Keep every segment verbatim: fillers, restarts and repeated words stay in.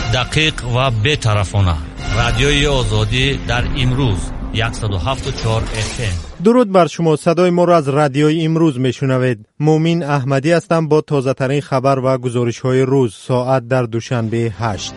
دقیق و بی‌طرفانه. رادیوی آزادی در امروز صد و هفت و چهار اف ام. درود بر شما. صدای ما را از رادیوی امروز میشنوید. مومین احمدی هستم با تازه ترین خبر و گزارش های روز. ساعت در دوشنبه هشت.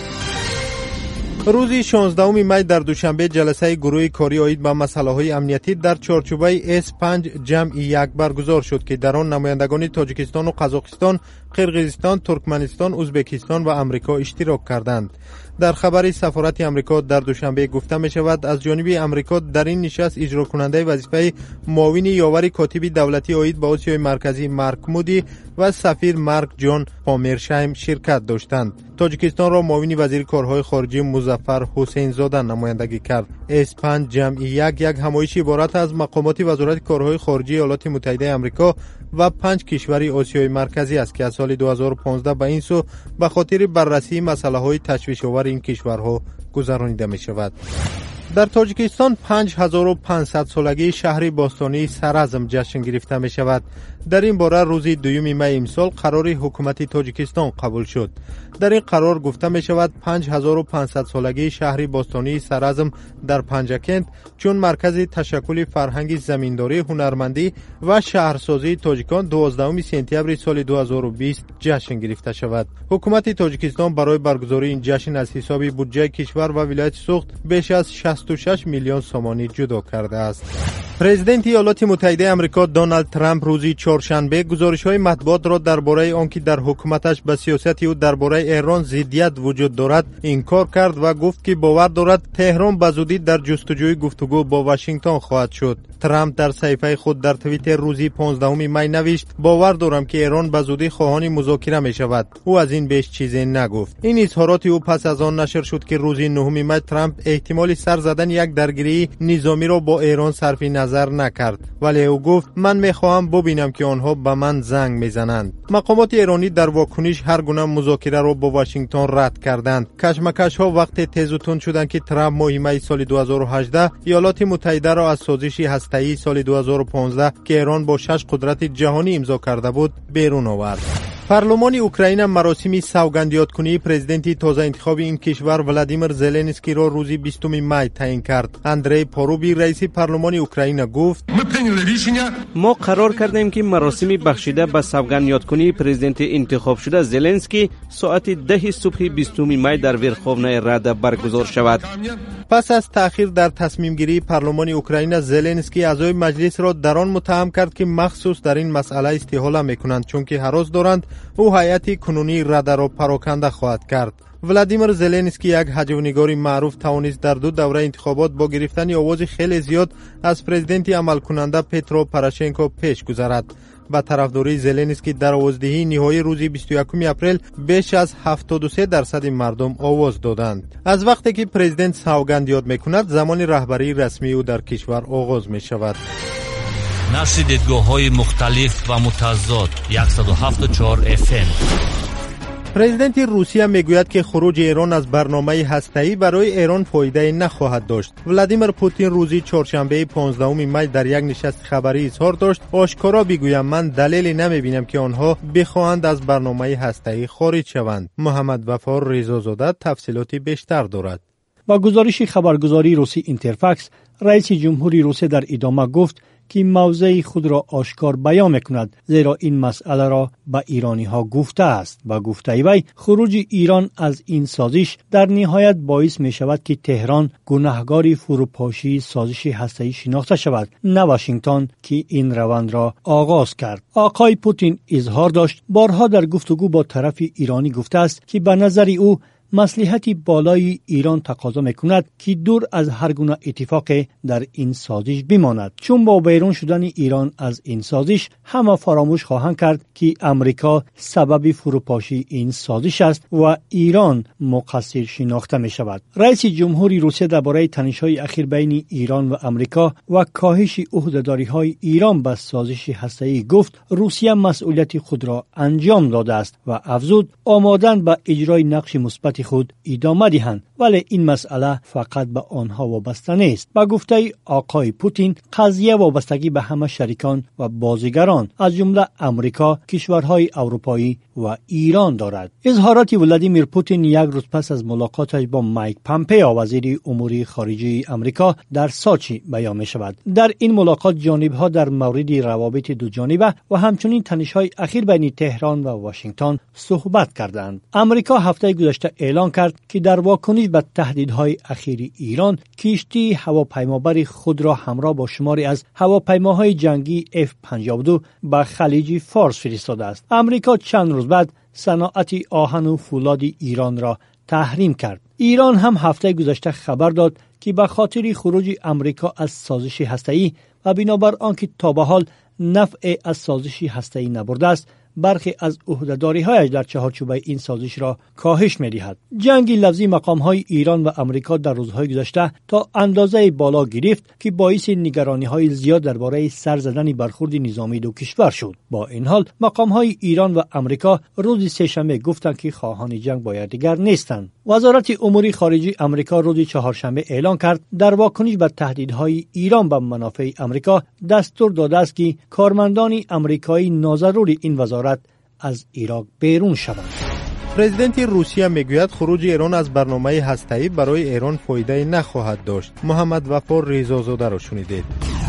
روز شانزدهم می در دوشنبه جلسه گروه کاری عاید به مسائل امنیتی در چارچوبه اس پنج جمع یک برگزار شد که در آن نمایندگان تاجیکستان و قزاقستان، قرقیزستان، ترکمنستان، ازبکستان و امریکا اشتراک کردند. در خبری سفارت امریکا در دوشنبه گفته می شود از جانب امریکا در این نشست اجرا کننده وظیفه معاون یاور کاتب دولتی عاید به آسیای مرکزی مارک مودی و سفیر مارک جان پامرشایم شرکت داشتند. تاجیکستان را معاون وزیر کارهای خارجه مظفر حسین زاده نمایندگی کرد. اس پنج جمع یک یک همایش عبارت از مقامات وزارت کارهای خارجه ایالات متحده آمریکا و پنج کشور آسیای مرکزی است که از سال دو هزار و پانزده به این سو به خاطر بررسی مسائل‌های تشویش‌آور این کشورها گذرانیده می شود. در تاجیکستان پنج هزار و پانصد سالگی شهر باستانی سرعظم جشن گرفته می شود. در این باره روز دوم می امسال قرار حکومت تاجیکستان قبول شد. در این قرار گفته می شود پنج هزار و پانصد سالگی شهر باستانی سرعظم در پنجکند چون مرکز تشکل فرهنگ زمینداری، هنرمندی و شهرسازی تاجیکان دوازدهم سپتامبر سال دو هزار و بیست جشن گرفته شود. حکومت تاجیکستان برای برگزاری این جشن از حساب بودجه کشور و ولایت سوخت بیش از شصت و شش میلیون سومانی جدا کرده است. پرزیدنت ایالات متحده آمریکا دونالد ترامپ روز چهارشنبه گزارش‌های مطبوعات را درباره آنکه در حکومتش به سیاست او درباره ایران ضدیت وجود دارد انکار کرد و گفت که باور دارد تهران به زودی در جستجوی گفتگو با واشنگتن خواهد شد. ترامپ در صفحه خود در توییتر روز پانزدهم می نوشت باور دارم که ایران به زودی خواهان مذاکره می شود. او از این بیش چیزی نگفت. این اظهارات او پس از آن نشر شد که روز نهم می ترامپ احتمال سر زدن یک درگیری نظامی را با ایران صرف نظر نکرد، ولی او گفت من می خواهم ببینم که آنها به من زنگ میزنند. مقامات ایرانی در واکنش هر گونه مذاکره را با واشنگتن رد کردند. کشمکش ها وقت تیز و تند شدند که ترامپ ماه می سال دو هزار و هجده ایالات متحده را از سازش هسته‌ای سال دو هزار و پانزده که ایران با شش قدرت جهانی امضا کرده بود بیرون آورد. پارلمان اوکراین مراسم سوگندیادکنی پرزیدنت تازه انتخاب این کشور ولادیمیر زلنسکی را روز بیستم می تعیین کرد. اندری پاروبی رئیس پارلمان اوکراین گفت ما قرار کردیم که مراسم بخشیده به سوگندیادکنی پرزیدنت انتخاب شده زلنسکی ساعت ده صبح بیستم می در ورخوونه ردا برگزار شود. پس از تأخیر در تصمیم گیری پارلمان اوکراین زلنسکی اعضای مجلس را در آن متهم کرد که مخصوص در این مسئله استحاله میکنند چون که هراس دارند او هیئت کنونی ردا را پراکنده خواهد کرد. ولادیمیر زلنسکی یک هجونگار معروف توانست در دو دوره انتخابات با گرفتن آواز خیلی زیاد از پرزیدنت عمل کننده پترو پروشنکو پیش گذرد. با طرفداری زلنسکی در آوازدهی نهایی روز بیست و یکم اپریل بیش از هفتاد و سه درصد مردم آواز دادند. از وقتی که پرزیدنت سوگند یاد میکند زمان رهبری رسمی او در کشور آغاز می شود. نشر دیدگاه‌های مختلف و متضاد صد و هفت و چهار اف ام. پرزیدنت روسیه میگوید که خروج ایران از برنامه هسته‌ای برای ایران فایده نخواهد داشت. ولادیمیر پوتین روز چهارشنبه پانزدهم می در یک نشست خبری اظهار داشت آشکارا بگویم من دلیلی نمیبینم که آنها بخواهند از برنامه هسته‌ای خارج شوند. محمد وفا رضازاده تفصیلات بیشتر دارد. با گزارش خبرگزاری روسی اینترفاکس، رئیس جمهوری روسیه در ادامه گفت که موضع خود را آشکار بیان میکند زیرا این مسئله را به ایرانی ها گفته است. با گفته وی خروج ایران از این سازش در نهایت باعث می شود که تهران گناهکار فروپاشی سازش هسته‌ای شناخته شود، نه واشنگتن که این روند را آغاز کرد. آقای پوتین اظهار داشت بارها در گفتگو با طرف ایرانی گفته است که به نظر او مصلحت بالای ایران تقاضا میکند که دور از هر گونه اتفاق در این سازش بماند، چون با بیرون شدن ایران از این سازش همه فراموش خواهند کرد که امریکا سبب فروپاشی این سازش است و ایران مقصر شناخته می شود. رئیس جمهوری روسیه درباره تنش‌های اخیر بین ایران و امریکا و کاهش عهده‌داری‌های ایران به سازش هسته‌ای گفت روسیه مسئولیت خود را انجام داده است و افزود آمادند به اجرای نقش مثبت خود ادامه دهند، ولی این مسئله فقط به آنها وابسته نیست. با گفته آقای پوتین قضیه وابستگی به همه شریکان و بازیگران از جمله امریکا، کشورهای اروپایی و ایران دارد. اظهارات ولادیمیر پوتین یک روز پس از ملاقاتش با مایک پامپئو وزیر امور خارجه آمریکا در ساچی بیان می شود. در این ملاقات جانب‌ها در مورد روابط دو جانبه و همچنین تنش‌های اخیر بین تهران و واشنگتن صحبت کردند. آمریکا هفته گذشته اعلان کرد که در واکنش به تهدیدهای اخیر ایران کشتی هواپیمابر خود را همراه با شماری از هواپیماهای جنگی اف پنجاه و دو به خلیج فارس فرستاده است. آمریکا چند روز بعد صنعت آهن و فولاد ایران را تحریم کرد. ایران هم هفته گذشته خبر داد که به خاطر خروج آمریکا از سازش هسته‌ای و بنابر آنکه تا به حال نفع از سازش هسته‌ای نبرده است، برخی از عهده‌داری‌هایش در چهارچوبه این سازش را کاهش می‌دهد. جنگ لفظی مقام‌های ایران و آمریکا در روزهای گذشته تا اندازه بالا گرفت که باعث نگرانی‌های زیاد درباره سر زدن برخورد نظامی دو کشور شد. با این حال مقام‌های ایران و آمریکا روز سه‌شنبه گفتند که خواهان جنگ با یکدیگر نیستند. وزارت امور خارجه آمریکا روز چهارشنبه اعلان کرد در واکنش به تهدیدهای ایران به منافع آمریکا دستور داده است که کارمندان آمریکایی ناضرور این وزارت از عراق بیرون شوند. پرزیدنت روسیه میگوید خروج ایران از برنامه هسته‌ای برای ایران فایده نخواهد داشت. محمد وفا رضازاده را شنیدید.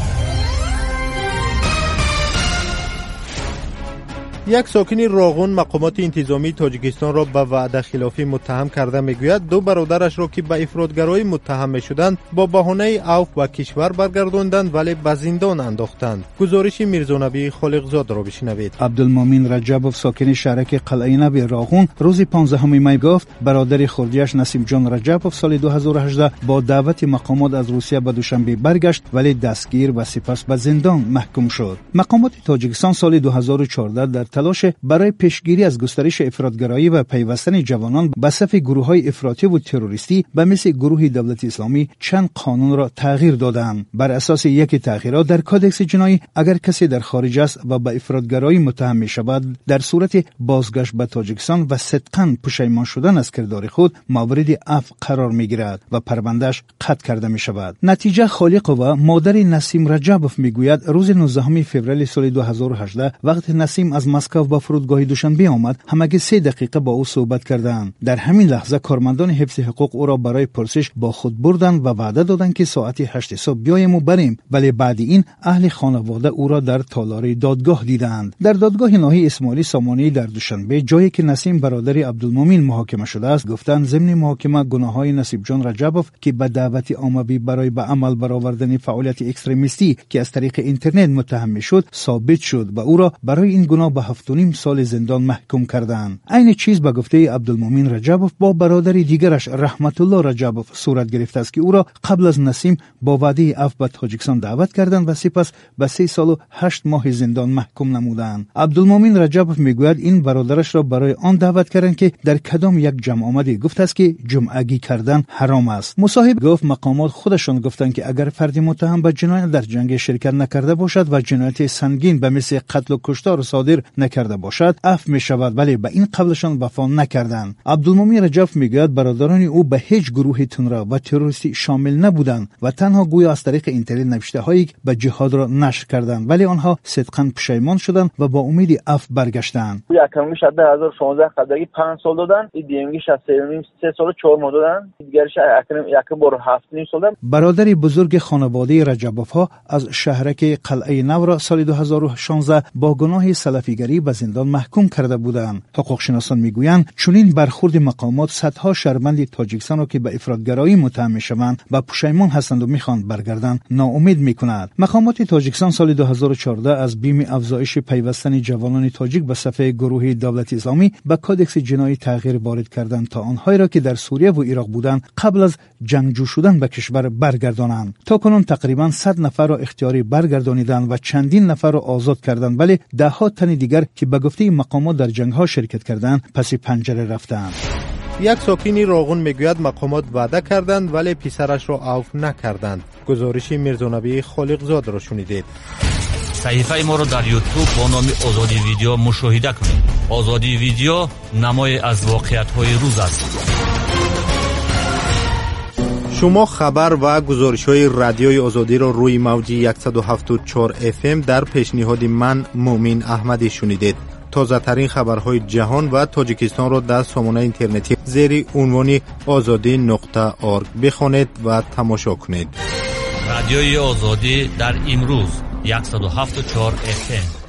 یک ساکن راغون مقامات انتظامی تاجیکستان را به وعده خلافی متهم کرده میگوید دو برادرش را که به افراطگرایی متهم میشدند با بهانه عفو و کشور برگرداندند ولی به زندان انداختند. گزارش میرزانبی خالقزاد را بشنوید. عبدالمومن رجبوف ساکن شهرک قلعه نو راغون روز پانزدهم می گفت برادر خردیش نسیم جان رجبوف سال دو هزار و هجده با دعوت مقامات از روسیه به دوشنبه برگشت ولی دستگیر و سپس به زندان محکوم شد. مقامات تاجیکستان سال دو هزار و چهارده در تلاش برای پیشگیری از گسترش افراطگرایی و پیوستن جوانان به صف گروه‌های افراطی و تروریستی به مثل گروه دولت اسلامی چند قانون را تغییر دادند. بر اساس یک تغییرات در کادکس جنایی اگر کسی در خارج است و به افراطگرایی متهم می شود در صورت بازگشت به تاجیکستان و صدقاً پشیمان شدن از کردار خود مورد عفو قرار می گیرد و پروندهش قطع کرده می شود. نتیجه خالق و مادر نسیم رجبوف می گوید روز نوزدهم فوریه سال دو هزار و هجده وقت نسیم از مسکو با فرودگاه دوشنبه آمد همگی سه دقیقه با او صحبت کردند. در همین لحظه کارمندان حفظ حقوق او را برای پرسش با خود بردند و وعده دادند که ساعت هشت صبح بیاییم و بریم، ولی بعد این اهل خانواده او را در تالار دادگاه دیدند. در دادگاه ناحیه اسماعیلی سامانی در دوشنبه جایی که نسیم برادر عبدالمومن محاکمه شده است گفتند ضمن محاکمه گناههای نسیم جان رجبوف که به دعوت عاموی برای به عمل برآوردن فعالیت اکستریمیستی که از طریق اینترنت متهم میشد ثابت شد و او را برای این گناه به هفت و نیم سال زندان محکوم کردند. عین چیز به گفته عبدالمومن رجبوف با برادر دیگرش رحمت الله رجبوف صورت گرفته است که او را قبل از نسیم با وعده عفو به تاجیکستان دعوت کردند و سپس به سه سال و هشت ماه زندان محکوم نمودند. عبدالمومن رجبوف میگوید این برادرش را برای آن دعوت کردند که در کدام یک جمع آمده گفته است که جمعگی کردن حرام است. مصاحب گفت مقامات خودشان گفتند که اگر فردی متهم به جنایت در جنگ شرکت نکرده باشد و جنایت سنگین به مثل قتل و کشتار صادر نکرده باشد عفو می شود، ولی به این قبلشان وفا نکردند. عبدالمومن رجبوف میگوید برادران او به هیچ گروه تندرو و تروریستی شامل نبودند و تنها گویا از طریق اینترنت نوشته هایی به جهاد را نشر کردند، ولی آنها صدقاً پشیمان شدند و با امید عفو برگشتند. یکمیش از دو هزار و شانزده قبلی پنج سال دادن، این دیگه‌ش از سه سال و چهار ماه دادن، دیگرش یک بار هفت نیم سال دادن. برادر بزرگ خانواده رجبوف ها از شهرک قلعه نو را سال دو هزار و شانزده با گناه سلفیگری به زندان محکوم کرده بودند. حقوق شناسان میگویند چنین برخورد مقامات صدها شهروند تاجیکستان را که به افراطگرایی متهم میشوند و پشیمان هستند و میخواهند برگردند ناامید میکند. مقامات تاجیکستان سال دو هزار و چهارده از بیم افزایش پیوستن جوانان تاجیک به صف گروه دولت اسلامی به کادکس جنایی تغییر وارد کردند تا آنهایی را که در سوریه و عراق بودند قبل از جنگجو شدن به کشور برگردانند. تا کنون تقریبا صد نفر را اختیاری برگردانیدند و چندین نفر را آزاد کردند، ولی ده ها تن دیگر که به گفته مقامات در جنگ ها شرکت کردند پس پنجره رفتند. یک ساکنی راغون میگوید مقامات وعده کردند ولی پسرش را عفو نکردند. گزارش میرزانبی خالقزاد را شنیدید. صحیفه ما را در یوتیوب با نام آزادی ویدیو مشاهده کنید. آزادی ویدیو نمای از واقعیت های روز است. شما خبر و گزارش های رادیوی آزادی را روی موج صد و هفتاد و چهار اف ام در پیشنهاد من مومن احمدی شنیدید. تازه ترین خبرهای جهان و تاجیکستان را در سامانه اینترنتی زیر عنوان آزادی نقطه اورگ بخوانید و تماشا کنید. رادیوی آزادی در امروز صد و هفت و چهار اف ام